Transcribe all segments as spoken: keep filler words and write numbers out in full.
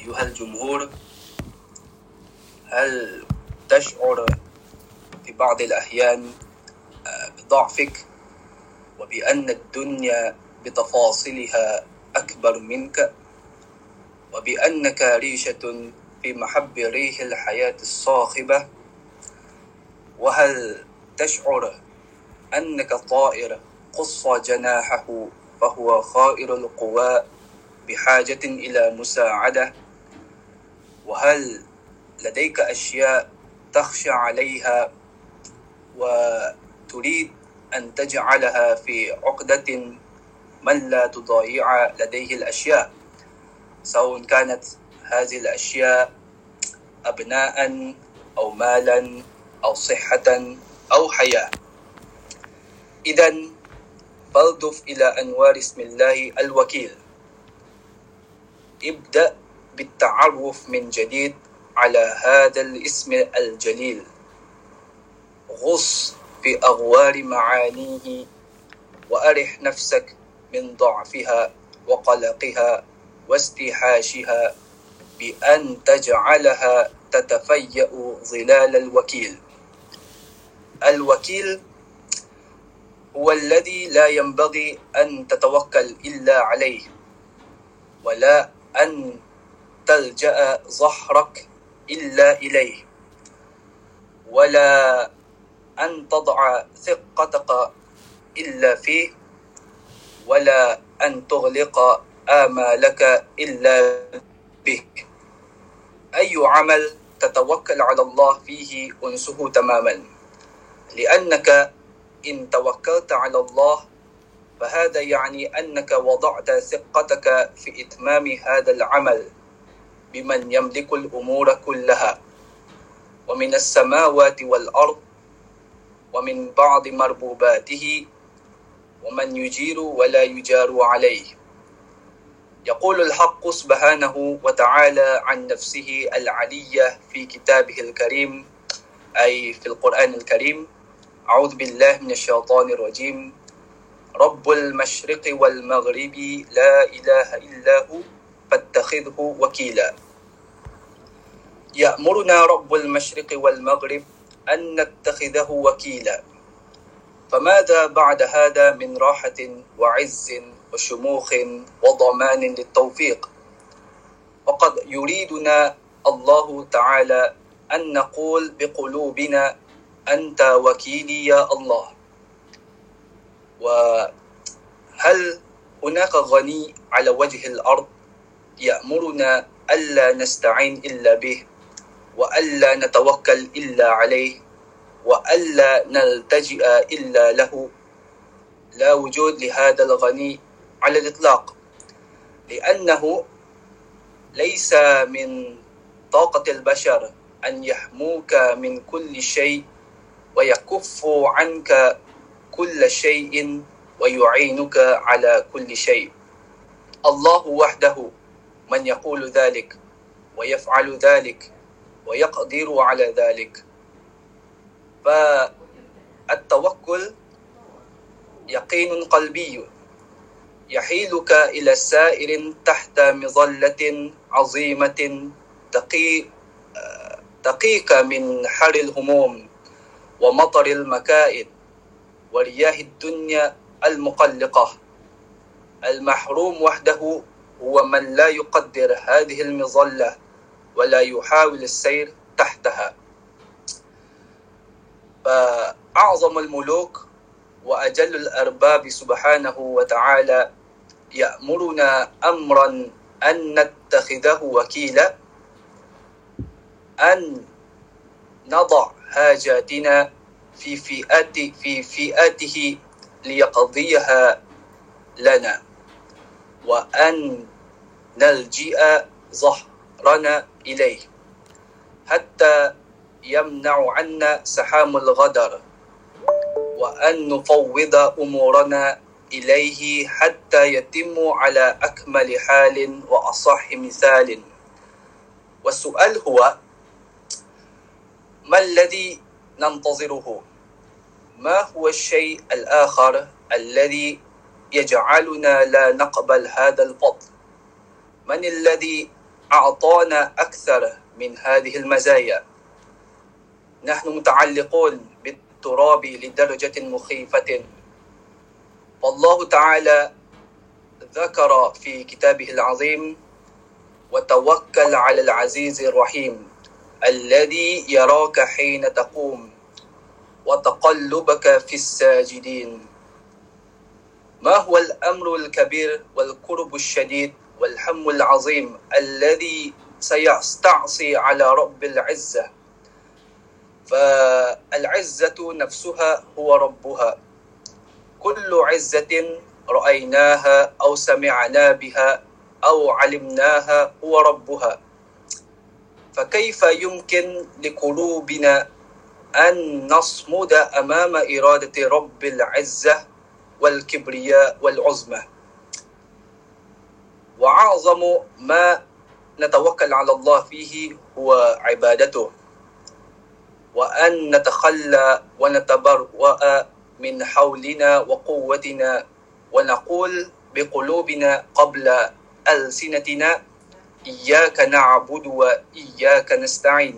أيها الجمهور، هل تشعر في بعض الأحيان بضعفك وبأن الدنيا بتفاصيلها أكبر منك، وبأنك ريشة في محب ريح الحياة الصاخبة؟ وهل تشعر أنك طائر قص جناحه فهو خائر القوى بحاجة إلى مساعدة؟ وهل لديك أشياء تخشى عليها وتريد أن تجعلها في عقدة من لا تضايع لديه الأشياء، سواء كانت هذه الأشياء أبناء أو مالا أو صحة أو حياة؟ إذن فالدف إلى أنوار اسم الله الوكيل. ابدأ بالتعرف من جديد على هذا الاسم الجليل، غص في أغوار معانيه وأرح نفسك من ضعفها وقلقها واستيحاشها بأن تجعلها تتفيأ ظلال الوكيل. الوكيل هو الذي لا ينبغي أن تتوكل إلا عليه، ولا أن تلجأ ظهرك إلا إليه، ولا أن تضع ثقتك إلا فيه، ولا أن تغلق آمالك إلا به. أي عمل تتوكل على الله فيه أنسه تماما، لأنك إن توكلت على الله فهذا يعني أنك وضعت ثقتك في إتمام هذا العمل بمن يملك الأمور كلها، ومن السماوات والأرض، ومن بعض مربوباته، ومن يجير ولا يجار عليه. يقول الحق سبحانه وتعالى عن نفسه العلية في كتابه الكريم، أي في القرآن الكريم: أعوذ بالله من الشيطان الرجيم، رب المشرق والمغرب لا إله إلا هو فاتخذه وكيلا. يأمرنا رب المشرق والمغرب أن نتخذه وكيلا، فماذا بعد هذا من راحة وعز وشموخ وضمان للتوفيق؟ وقد يريدنا الله تعالى أن نقول بقلوبنا: أنت وكيلي يا الله. وهل هناك غني على وجه الأرض يأمرنا ألا نستعين إلا به، وألا نتوكل إلا عليه، وألا نلتجئ إلا له؟ لا وجود لهذا الغني على الإطلاق، لأنه ليس من طاقة البشر أن يحموك من كل شيء ويكفوا عنك كل شيء ويعينك على كل شيء. الله وحده من يقول ذلك ويفعل ذلك ويقدر على ذلك. فالتوكل يقين قلبي يحيلك إلى سائر تحت مظلة عظيمة تقي تقيك من حر الهموم ومطر المكائد ورياح الدنيا المقلقة. المحروم وحده هو من لا يقدر هذه المظلة ولا يحاول السير تحتها. فأعظم الملوك وأجل الأرباب سبحانه وتعالى يأمرنا أمرا أن نتخذه وكيلا، أن نضع حاجاتنا في فئات في فئاته ليقضيها لنا، وأن نلجئ ظهرنا إليه حتى يمنع عنا سحام الغدر، وأن نفوض أمورنا إليه حتى يتم على أكمل حال وأصح مثال. والسؤال هو: ما الذي ننتظره؟ ما هو الشيء الآخر الذي يجعلنا لا نقبل هذا الفضل؟ من الذي أعطانا أكثر من هذه المزايا. نحن متعلقون بالتراب لدرجة مخيفة، والله تعالى ذكر في كتابه العظيم: وتوكل على العزيز الرحيم الذي يراك حين تقوم وتقلبك في الساجدين. ما هو الأمر الكبير والكرب الشديد والهم العظيم الذي سيستعصي على رب العزة؟ فالعزة نفسها هو ربها. كل عزة رأيناها أو سمعنا بها أو علمناها هو ربها، فكيف يمكن لقلوبنا أن نصمد أمام إرادة رب العزة والكبرياء والعظمة؟ وأعظم ما نتوكل على الله فيه هو عبادته، وأن نتخلى ونتبرأ من حولنا وقوتنا ونقول بقلوبنا قبل ألسنتنا: إياك نعبد وإياك نستعين.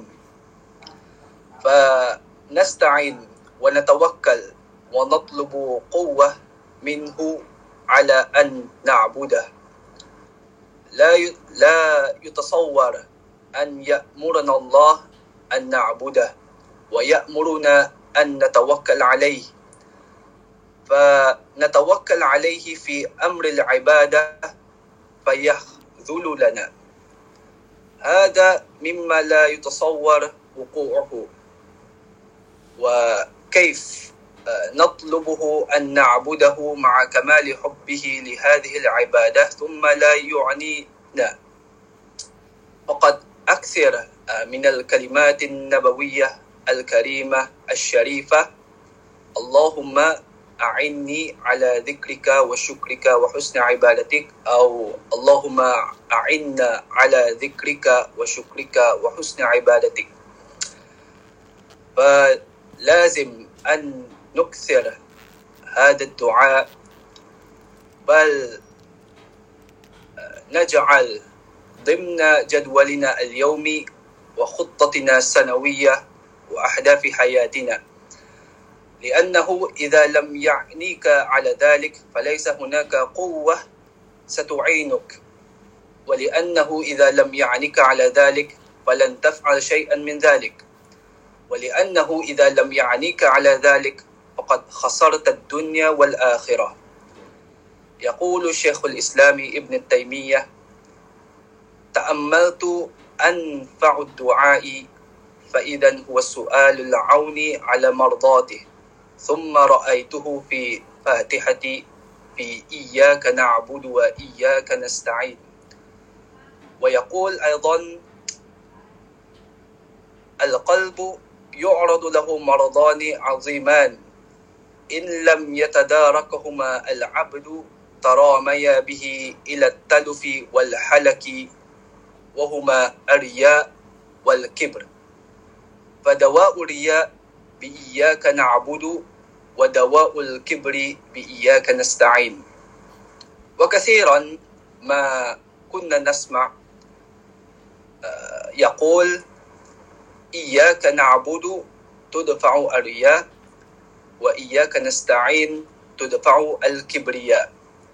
فنستعين ونتوكل ونطلب قوة منه على أن نعبده. لا لا يتصور أن يأمرنا الله أن نعبده ويأمرنا أن نتوكل عليه، فنتوكل عليه في أمر العبادة فيخذل لنا. هذا مما لا يتصور وقوعه. وكيف نطلبه أن نعبده مع كمال حبه لهذه العبادة ثم لا يعنينا؟ فقد أكثر من الكلمات النبوية الكريمة الشريفة: اللهم أعني على ذكرك وشكرك وحسن عبادتك، أو اللهم أعنا على ذكرك وشكرك وحسن عبادتك. فلازم أن نكثر هذا الدعاء، بل نجعل ضمن جدولنا اليومي وخطتنا السنوية وأهداف حياتنا، لأنه إذا لم يعنيك على ذلك فليس هناك قوة ستعينك، ولأنه إذا لم يعنيك على ذلك فلن تفعل شيئا من ذلك، ولأنه إذا لم يعنيك على ذلك فقد خسرت الدنيا والآخرة. يقول شيخ الإسلام ابن تيمية: تأملت أنفع الدعاء فإذا هو السؤال العون على مرضاته، ثم رأيته في فاتحتي في إياك نعبد وإياك نستعين. ويقول أيضا: القلب يعرض له مرضان عظيمان إن لم يتداركهما العبد تراميا به إلى التلف والحلك، وهما الرياء والكبر. فدواء الرياء بإياك نعبد، ودواء الكبر بإياك نستعين. وكثيرا ما كنا نسمع يقول: إياك نعبد تدفع الرياء، وإياك نستعين تدفع الكبرياء.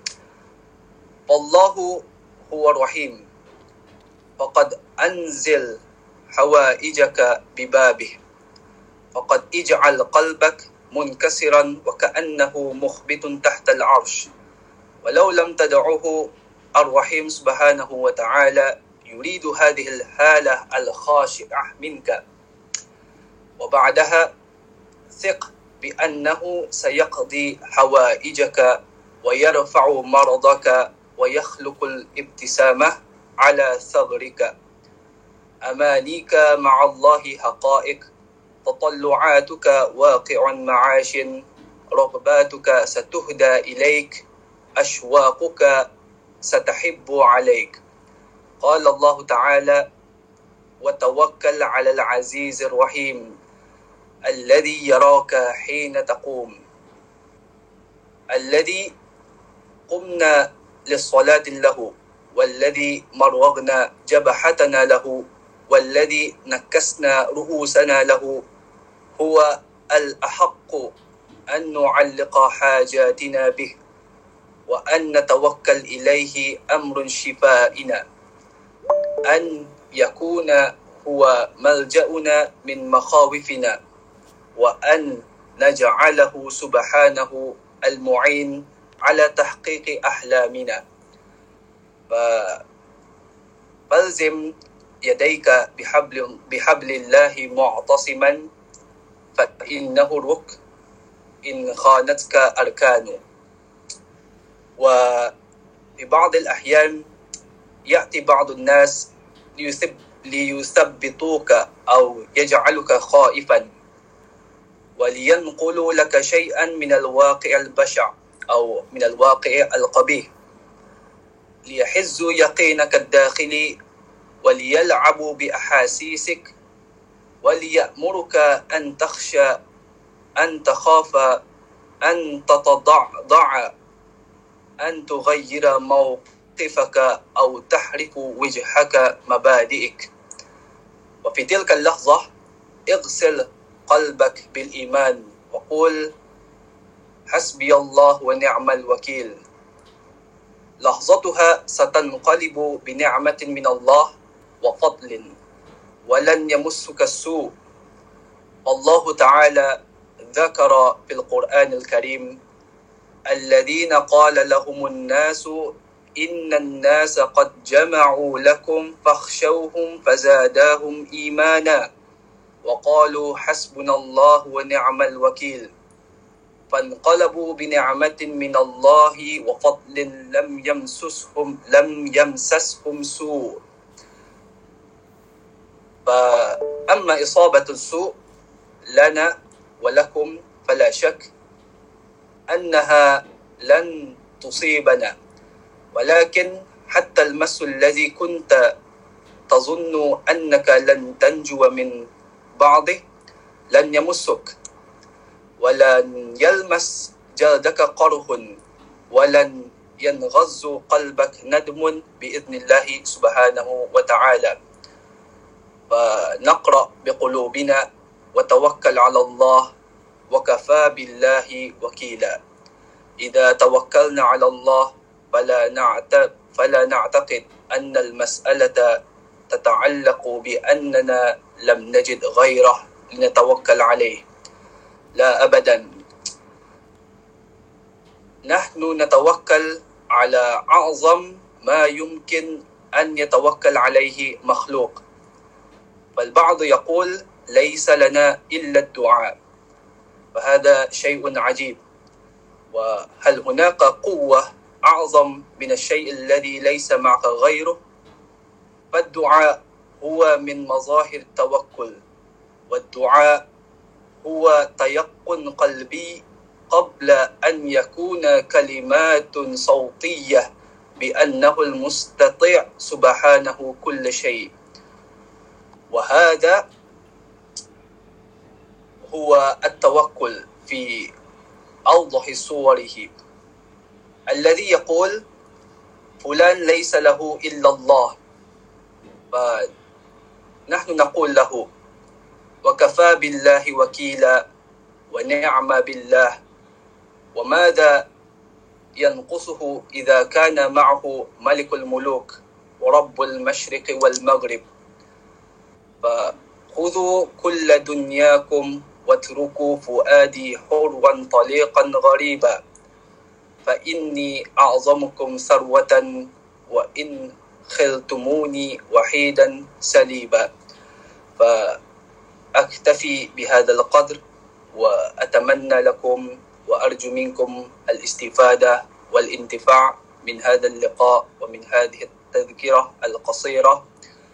فالله هو الرحيم، فقد أنزل حوائجك ببابه، فقد اجعل قلبك منكسرا وكأنه مخبت تحت العرش، ولو لم تدعه الرحيم سبحانه وتعالى يريد هذه الحالة الخاشعة منك. وبعدها ثق بأنه سيقضي حوائجك ويرفع مرضك ويخلق الابتسامة على ثغرك. أمانيك مع الله حقائق، تطلعاتك واقع معاش، رغباتك ستهدى إليك، أشواقك ستحب عليك. قال الله تعالى: وتوكل على العزيز الرحيم الذي يراك حين تقوم. الذي قمنا للصلاة له والذي مرغنا جبحتنا له والذي نكسنا رؤوسنا له هو الأحق أن نعلق حاجاتنا به وأن نتوكل إليه أمر شفائنا، أن يكون هو ملجأنا من مخاوفنا، وأن نجعله سبحانه المعين على تحقيق أحلامنا. فالزم يديك بحبل, بحبل الله معتصما، فإنه الركن إن خانتك أركانه. وفي بعض الأحيان يأتي بعض الناس ليثب ليثبطوك أو يجعلك خائفا، ولينقلوا لك شيئا من الواقع البشع أو من الواقع القبيح، ليحزوا يقينك الداخلي وليلعبوا بأحاسيسك، وليأمرك أن تخشى، أن تخاف، أن تتضعضع، أن تغير موقفك أو تحرك وجهك مبادئك. وفي تلك اللحظة اغسل قلبك بالإيمان وقل حسبي الله ونعم الوكيل. لحظتها ستنقلب بنعمة من الله وفضل، ولن يمسك السوء. الله تعالى ذكر في القرآن الكريم الذين قال لهم الناس إن الناس قد جمعوا لكم فاخشوهم فزاداهم إيمانا وقالوا حسبنا الله ونعم الوكيل، فانقلبوا بنعمة من الله وفضل لم يمسسهم لم يمسسهم سوء. فأما إصابة السوء لنا ولكم فلا شك أنها لن تصيبنا، ولكن حتى المس الذي كنت تظن أنك لن تنجو من بعضه لن يمسك، ولن يلمس جلدك قرح، ولن ينغز قلبك ندم بإذن الله سبحانه وتعالى. فنقرأ بقلوبنا وتوكل على الله وكفى بالله وكيلا. إذا توكلنا على الله فلا نعتقد, فلا نعتقد أن المسألة تتعلق بأننا لم نجد غيره لنتوكل عليه، لا أبدا. نحن نتوكل على أعظم ما يمكن أن يتوكل عليه مخلوق. فالبعض يقول ليس لنا إلا الدعاء، فهذا شيء عجيب. وهل هناك قوة أعظم من الشيء الذي ليس معك غيره؟ فالدعاء هو من مظاهر التوكل، والدعاء هو تيقن قلبي قبل أن يكون كلمات صوتية بأنه المستطيع سبحانه كل شيء. وهذا هو التوكل في أوضح صوره، الذي يقول فلان ليس له إلا الله، فنحن نقول له وكفى بالله وكيلا ونعم بالله. وماذا ينقصه إذا كان معه ملك الملوك ورب المشرق والمغرب؟ فخذوا كل دنياكم واتركوا فؤادي حرا طليقا غريبا، فإني أعظمكم ثروة وإن خلتموني وحيدا سليبا. فأكتفي بهذا القدر، وأتمنى لكم وأرجو منكم الاستفادة والانتفاع من هذا اللقاء ومن هذه التذكرة القصيرة.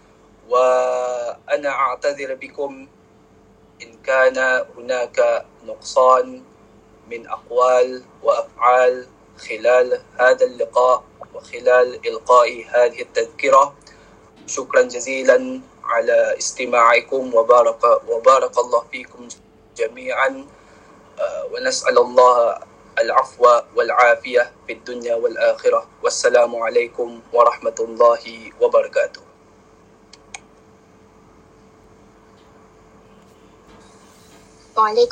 وأنا أعتذر بكم إن كان هناك نقصان من أقوال وأفعال خلال هذا اللقاء وخلال إلقاء هذه التذكرة. شكرا جزيلا على استماعكم، وبارك, وبارك الله فيكم جميعا. ونسأل الله العفو والعافية في الدنيا والآخرة. والسلام عليكم ورحمة الله وبركاته. وعليكم